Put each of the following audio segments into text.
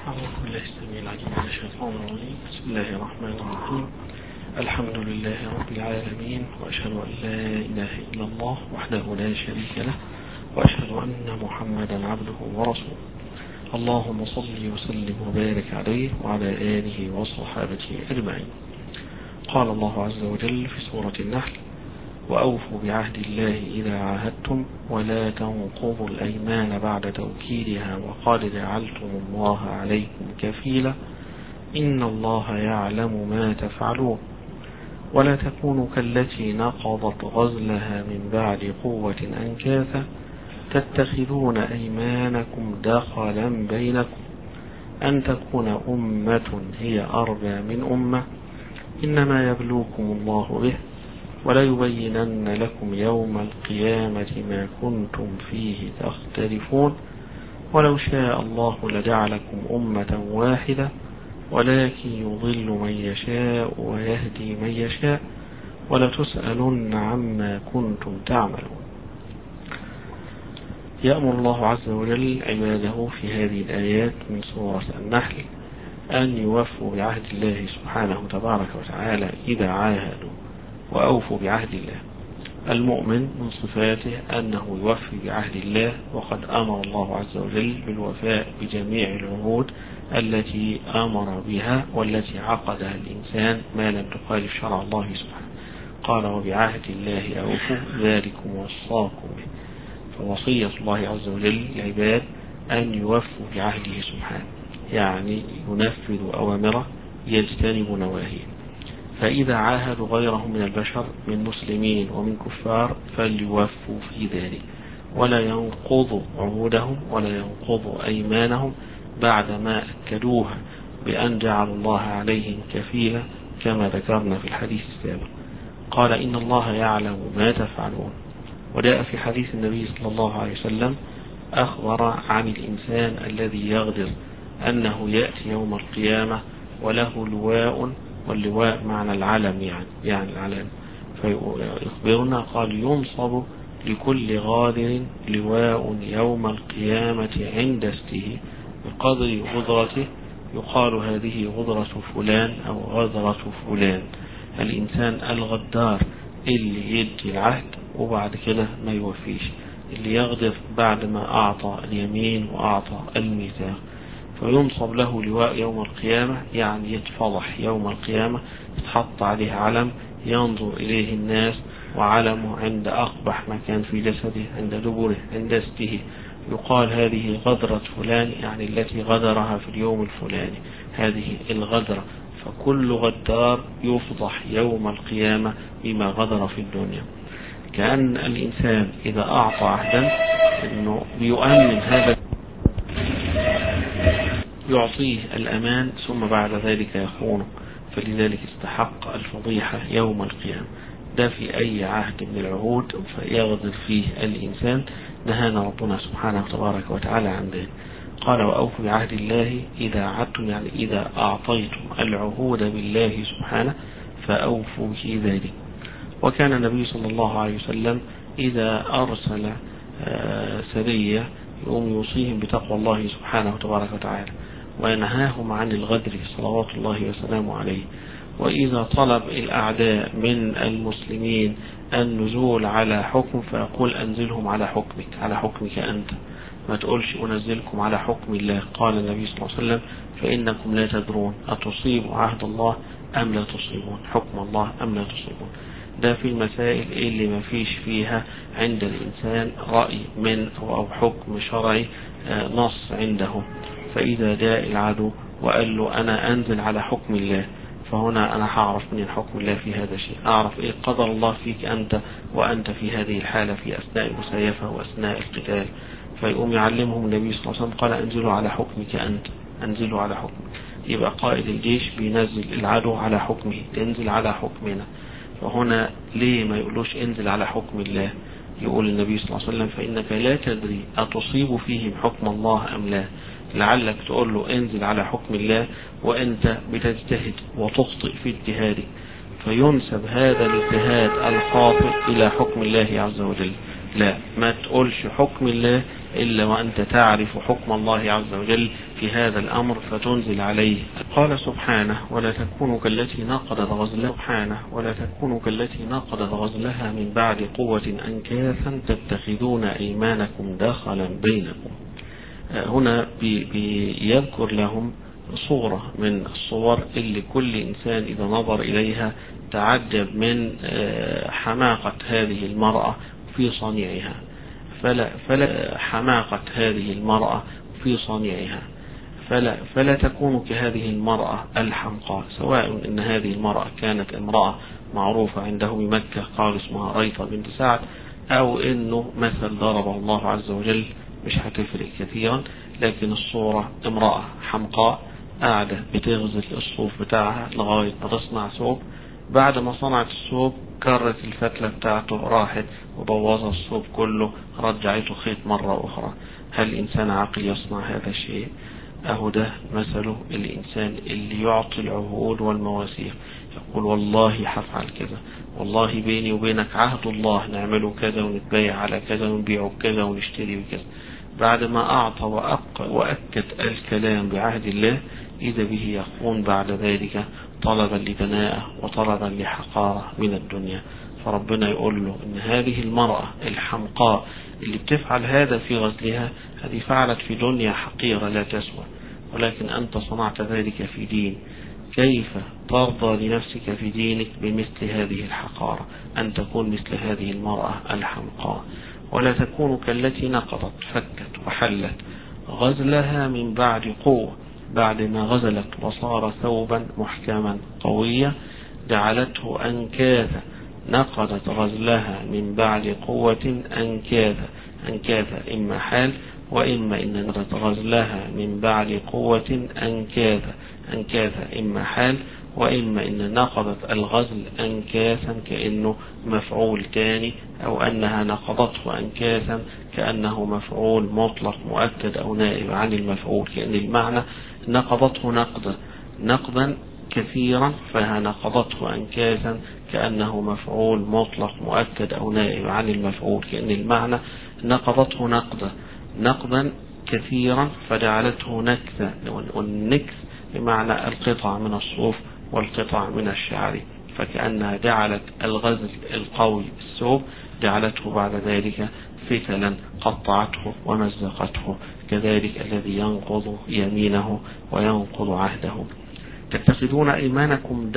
أعوذ بالله السميع العليم من الشيطان الرجيم. بسم الله الرحمن الرحيم. الحمد لله رب العالمين، وأشهد أن لا إله إلا الله وحده لا شريك له، وأشهد أن محمدا عبده ورسوله. اللهم صل وسلم وبارك عليه وعلى آله وصحابته أجمعين. قال الله عز وجل في سورة النحل: وأوفوا بعهد الله إذا عاهدتم ولا تنقضوا الأيمان بعد توكيدها وقد جعلتم الله عليكم كفيلا إن الله يعلم ما تفعلون ولا تكونوا كالتي نقضت غزلها من بعد قوة أنكاثا تتخذون أيمانكم دخلا بينكم أن تكون أمة هي أربى من أمة إنما يبلوكم الله به ولا يبينن لكم يوم القيامة ما كنتم فيه تختلفون ولو شاء الله لجعلكم أمة واحدة ولكن يضل من يشاء ويهدي من يشاء ولتسألن عما كنتم تعملون. يأمر الله عز وجل عباده في هذه الآيات من سورة النحل أن يوفوا بعهد الله سبحانه تبارك وتعالى إذا عاهدوا. وأوفوا بعهد الله. المؤمن من صفاته أنه يوفي بعهد الله، وقد أمر الله عز وجل بالوفاء بجميع العهود التي أمر بها والتي عقدها الإنسان ما لم تخالف شرع الله سبحانه. قال: وبعهد الله أوفوا ذلكم وصاكم به. فوصية الله عز وجل للعباد أن يوفوا بعهده سبحانه، يعني ينفذوا أوامره يجتنبوا نواهيه. فإذا عاهدوا غيرهم من البشر من مسلمين ومن كفار فليوفوا في ذلك ولا ينقضوا عهودهم ولا ينقضوا أيمانهم بعدما أكدوها بأن جعلوا الله عليهم كفيلا كما ذكرنا في الحديث السابق. قال: إن الله يعلم ما تفعلون. وجاء في حديث النبي صلى الله عليه وسلم أخبر عن الإنسان الذي يغدر أنه يأتي يوم القيامة وله لواء، واللواء معنى العلم يعني العلم. فيخبرنا قال: ينصب لكل غادر لواء يوم القيامة عند استه بقدر غدرته يقال هذه غدرة فلان أو غدرة فلان. الإنسان الغدار اللي يدي العهد وبعد كده ما يوفيش، اللي يغدر بعد ما أعطى اليمين وأعطى الميثاق. فينصب له لواء يوم القيامة، يعني يتفضح يوم القيامة، يتحط عليه علم ينظر إليه الناس، وعلمه عند أقبح مكان في جسده، عند دبره، عند استه، يقال هذه غدرة فلان، يعني التي غدرها في اليوم الفلاني، هذه الغدرة. فكل غدار يفضح يوم القيامة بما غدر في الدنيا. كأن الإنسان إذا أعطى عهدا إنه بيؤمن هذا، يعطيه الأمان ثم بعد ذلك يخونه، فلذلك استحق الفضيحة يوم القيامة. ده في أي عهد من العهود فيغدر فيه الإنسان، نهانا ربنا سبحانه تبارك وتعالى عن ذلك. قال: وأوفوا بعهد الله إذا عهدتم، يعني إذا أعطيتم العهود بالله سبحانه فأوفوا في ذلك. وكان النبي صلى الله عليه وسلم إذا أرسل سرية يقوم يوصيهم بتقوى الله سبحانه تبارك وتعالى وينهاهم عن الغدر صلوات الله وسلامه عليه. وإذا طلب الأعداء من المسلمين النزول على حكم فيقول: أنزلهم على حكمك، على حكمك أنت، ما تقولش أنزلكم على حكم الله. قال النبي صلى الله عليه وسلم: فإنكم لا تدرون أتصيبوا عهد الله أم لا تصيبون، حكم الله أم لا تصيبون. ده في المسائل اللي ما فيش فيها عند الإنسان رأي من أو حكم شرعي نص عنده. فإذا جاء العدو وقال له: أنا أنزل على حكم الله، فهنا أنا هعرف من حكم الله في هذا الشيء، أعرف إيه قدر الله فيك أنت وأنت في هذه الحالة في أثناء المسايفة وأثناء القتال. فيقوم يعلمهم النبي صلى الله عليه وسلم قال: أنزلوا على حكمك أنت، أنزلوا على حكمك. يبقى قائد الجيش بينزل العدو على حكمه، انزل على حكمنا. فهنا ليه ما يقولوش انزل على حكم الله؟ يقول النبي صلى الله عليه وسلم: فإنك لا تدري أتصيب فيهم حكم الله أم لا. لعلك تقول له انزل على حكم الله وأنت بتجتهد وتخطئ في اجتهادك، فينسب هذا الاجتهاد الخاطئ إلى حكم الله عز وجل. لا، ما تقولش حكم الله إلا وأنت تعرف حكم الله عز وجل في هذا الأمر فتنزل عليه. قال سبحانه: ولا تكونوا كالتي نقضت غزلها من بعد قوة أنكاثا تتخذون أيمانكم دخلا بينكم. هنا بيذكر لهم صورة من الصور اللي كل إنسان إذا نظر إليها تعجب من حماقة هذه المرأة في صنيعها. فلا حماقة هذه المرأة في صنيعها، فلا تكون كهذه المرأة الحمقاء، سواء إن هذه المرأة كانت امرأة معروفة عنده بمكة قال اسمها ريطة بنت سعد، أو إنه مثل ضربه الله عز وجل، مش هتفرق كثيرا. لكن الصورة امرأة حمقاء قاعدة بتغزل الصوف بتاعها لغاية ما تصنع ثوب، بعد ما صنعت الثوب كرت الفتلة بتاعته، راحت وبوظها الثوب كله، رجعته خيط مرة أخرى. هل إنسان عاقل يصنع هذا الشيء؟ أهو ده مثله الإنسان اللي يعطي العهود والمواثيق، يقول والله هفعل كذا، والله بيني وبينك عهد الله نعمله كذا ونتبايع على كذا ونبيعه كذا ونشتري بكذا. بعد ما أعطى وأكد الكلام بعهد الله إذا به يخون بعد ذلك طلبا لدناءه وطلبا لحقارة من الدنيا. فربنا يقول له إن هذه المرأة الحمقاء اللي بتفعل هذا في غزلها، هذه فعلت في دنيا حقيرة لا تسوى، ولكن أنت صنعت ذلك في دين. كيف ترضى لنفسك في دينك بمثل هذه الحقارة، أن تكون مثل هذه المرأة الحمقاء؟ ولا تكون كالتي نقضت فكت وحلت غزلها من بعد قوة، بعد ما غزلت وصار ثوبا محكما قويا جعلته أنكاثا. نقضت غزلها من بعد قوة أنكاثا إما حال وإما إن نقضت غزلها من بعد قوة أنكاثا إما حال وإما إن نقضت الغزل أنكاثا كأنه مفعول تاني، أو أنها نقضته أنكاثا كأنه مفعول مطلق مؤكد أو نائب عن المفعول، كأن المعنى نقضته نقضا كثيرا، فها نقضته أنكاثا كأنه مفعول مطلق مؤكد أو نائب عن المفعول، كأن المعنى نقضته نقضا كثيرا فجعلته نكثا. والنكث بمعنى القطع من الصوف والقطع من الشعر، فكأنها جعلت الغزل القوي الثوب جعلته بعد ذلك فتلا قطعته ومزقته، كذلك الذي ينقض يمينه وينقض عهده. تتخذون أيمانكم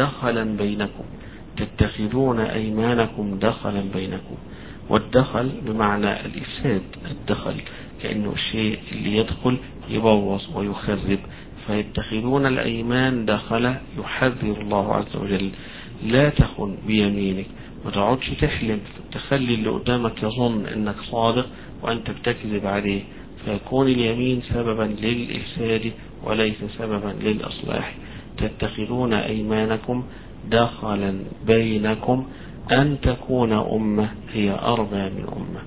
دخلا بينكم. والدخل بمعنى الإفساد، الدخل كأنه الشيء اللي يدخل يبوظ ويخرب. فيتخذون الأيمان دخل، يحذر الله عز وجل لا تخن بيمينك، ما تقعدش تحلم تخلي اللي قدامك يظن انك صادق وانت بتكذب عليه، فيكون اليمين سببا للإفساد وليس سببا للإصلاح. تتخذون أيمانكم دخلا بينكم أن تكون أمة هي أربى من أمة.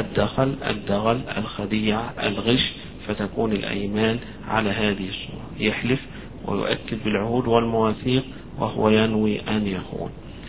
الدغل الخديعة الغش، فتكون الأيمان على هذه الصورة، يحلف ويؤكد بالعهود والمواثيق وهو ينوي أن يخون.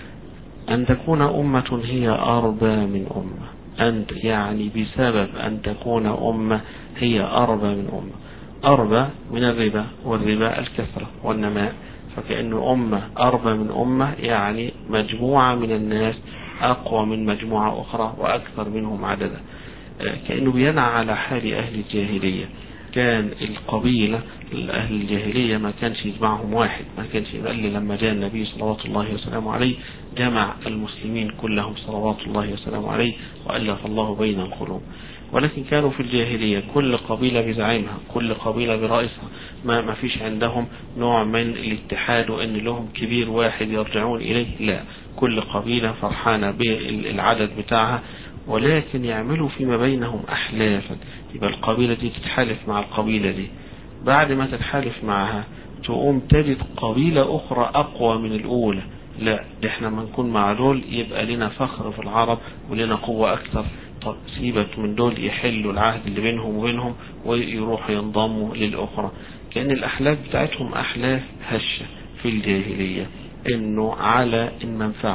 أن تكون أمة هي أربى من أمة، أنت يعني بسبب أن تكون أمة هي أربى من أمة. أربى من الربا، والربا الكثرة والنماء، فكأن أمة أربى من أمة يعني مجموعة من الناس أقوى من مجموعة أخرى وأكثر منهم عددا. كأنه بينعى على حال أهل الجاهلية. كان القبيلة أهل الجاهلية ما كانش يجمعهم واحد، ما كانش يقل. لما جاء النبي صلوات الله وسلامه عليه جمع المسلمين كلهم صلوات الله وسلامه عليه وألف الله بين القلوب. ولكن كانوا في الجاهلية كل قبيلة بزعيمها، كل قبيلة برئيسها، ما فيش عندهم نوع من الاتحاد وأن لهم كبير واحد يرجعون إليه، لا، كل قبيلة فرحانة بالعدد بتاعها، ولكن يعملوا فيما بينهم أحلافا. يبقى القبيلة دي تتحالف مع القبيلة دي، بعد ما تتحالف معها تقوم تجد قبيلة أخرى أقوى من الأولى، لا، احنا ما نكون مع دول يبقى لنا فخر في العرب ولنا قوة أكثر. طب سيبك من دول يحلوا العهد اللي بينهم وبينهم ويروحوا ينضموا للأخرى. كأن الأحلاف بتاعتهم أحلاف هشة في الجاهلية، إنه على المنفعة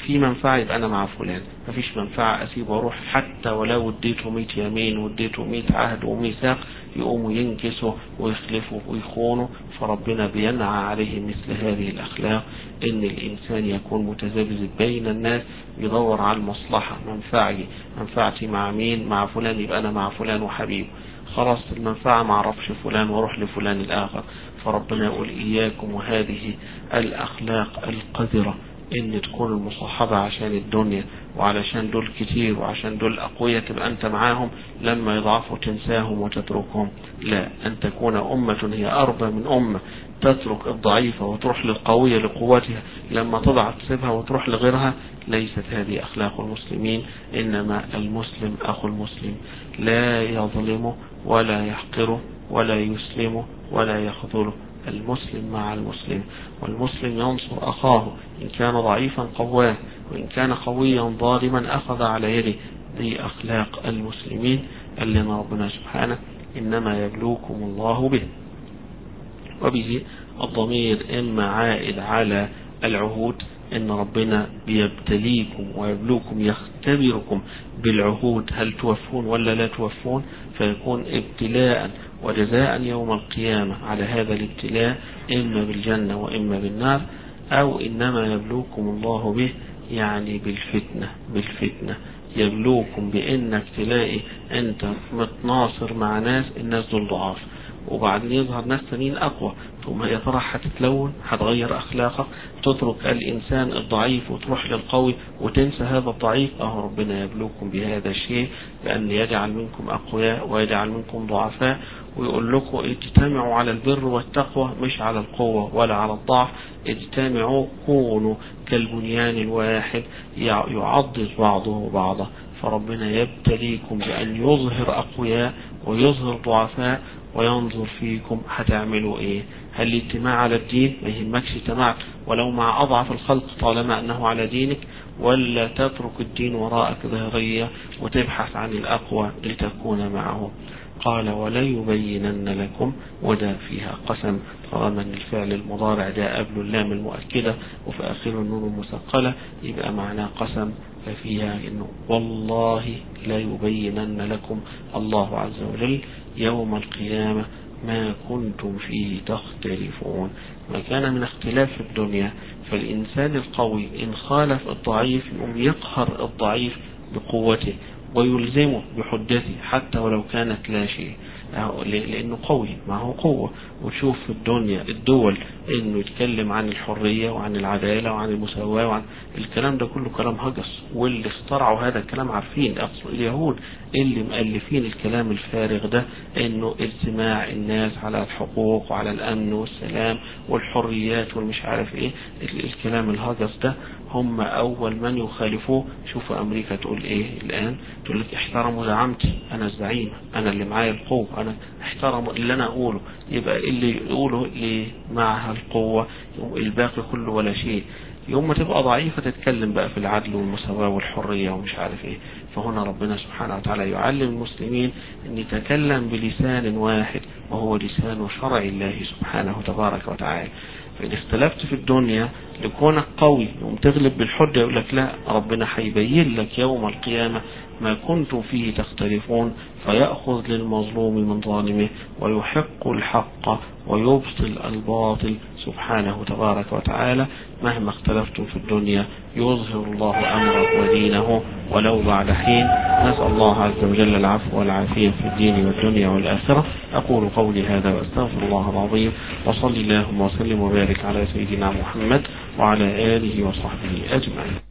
في منفعة يبقى أنا مع فلان، مفيش منفعة أسيب وأروح حتى ولو اديته 100 يمين واديته 100 عهد وميثاق يقوموا ينكسوا ويخلفوا ويخونوا. فربنا بينعى عليه مثل هذه الأخلاق، إن الإنسان يكون متذبذب بين الناس يدور على المصلحة. منفعتي مع مين؟ مع فلان، يبقى أنا مع فلان وحبيبه. خلاص المنفعة ما اعرفش فلان واروح لفلان الآخر. فربنا يقول إياكم وهذه الأخلاق القذرة، إن تكون المصاحبة عشان الدنيا وعلشان دول كتير وعشان دول أقوياء تبقى أنت معاهم، لما يضعفوا تنساهم وتتركهم. لا، أن تكون أمة هي أربى من أمة، تترك الضعيفة وتروح للقوية لقوتها، لما تضعف تسيبها وتروح لغيرها. ليست هذه أخلاق المسلمين، إنما المسلم أخو المسلم، لا يظلمه ولا يحقره ولا يسلمه ولا يخذله. المسلم مع المسلم، والمسلم ينصر أخاه إن كان ضعيفا قواه، وإن كان قويا ظالما أخذ على يده. دي أخلاق المسلمين اللي ربنا سبحانه إنما يبلوكم الله به. وبه الضمير إما عائد على العهود، إن ربنا بيبتليكم ويبلوكم يختبركم بالعهود، هل توفون ولا لا توفون، فيكون ابتلاء وجزاء يوم القيامة على هذا الابتلاء، إما بالجنة وإما بالنار. أو إنما يبلوكم الله به يعني بالفتنة يبلوكم بإنك تلاقي أنت متناصر مع ناس، الناس دول ضعاف، وبعدين يظهر ناس ثانيين أقوى، ثم يا ترى هتتلون، هتغير أخلاقك، تترك الإنسان الضعيف وتروح للقوي وتنسى هذا الضعيف. ربنا يبلوكم بهذا الشيء، بأن يجعل منكم أقوياء ويجعل منكم ضعفاء، ويقول لكم اجتمعوا على البر والتقوى، مش على القوة ولا على الضعف. اجتمعوا، كونوا كالبنيان الواحد يعضد بعضه بعضا. فربنا يبتليكم بأن يظهر أقوياء ويظهر ضعفاء، وينظر فيكم هتعملوا ايه. هل الاجتماع على الدين؟ ما يهمكش اجتماعت ولو مع أضعف الخلق طالما أنه على دينك، ولا تترك الدين وراءك ظاهرية وتبحث عن الأقوى لتكون معه. قال ولا يبينن لكم، وده فيها قسم طالما ان الفعل المضارع ده قبل اللام المؤكدة وفي آخره النون المثقلة، يبقى معناه قسم. ففيها انه والله لا يبينن لكم الله عز وجل يوم القيامة ما كنتم فيه تختلفون. ما كان من اختلاف في الدنيا، فالإنسان القوي إن خالف الضعيف يقوم يقهر الضعيف بقوته ويلزمه بحجته حتى ولو كانت لا شيء، لأنه قوي معه قوة. وتشوف في الدنيا الدول إنه يتكلم عن الحرية وعن العدالة وعن المساواة وعن الكلام ده كله كلام هجس، واللي اخترعوا هذا الكلام عارفين أصل اليهود اللي مؤلفين الكلام الفارغ ده، إنه اجتماع الناس على الحقوق وعلى الأمن والسلام والحريات والمش عارف إيه، الكلام الهجس ده هم أول من يخالفوه. شوفوا أمريكا تقول إيه الآن، تقول لك احترموا زعامتي، أنا الزعيم، أنا اللي معايا القوة، أنا احترموا اللي أنا أقوله. يبقى اللي يقوله اللي معها القوة، الباقي كله ولا شيء. يوم ما تبقى ضعيفة تتكلم بقى في العدل والمساواة والحرية ومش عارف إيه. فهنا ربنا سبحانه وتعالى يعلم المسلمين أن يتكلم بلسان واحد، وهو لسان شرع الله سبحانه تبارك وتعالى. فإن اختلفت في الدنيا لكونك قوي ومتغلب بالحجة، يقول لك لا، ربنا حيبين لك يوم القيامة ما كنتم فيه تختلفون، فيأخذ للمظلوم من ظالمه ويحق الحق ويبطل الباطل سبحانه تبارك وتعالى. مهما اختلفتم في الدنيا يظهر الله أمره ودينه ولو بعد حين. نسأل الله عز وجل العفو والعافية في الدين والدنيا والآخرة. أقول قولي هذا وأستغفر الله العظيم، وصلي اللهم وسلم وبارك على سيدنا محمد وعلى آله وصحبه أجمعين.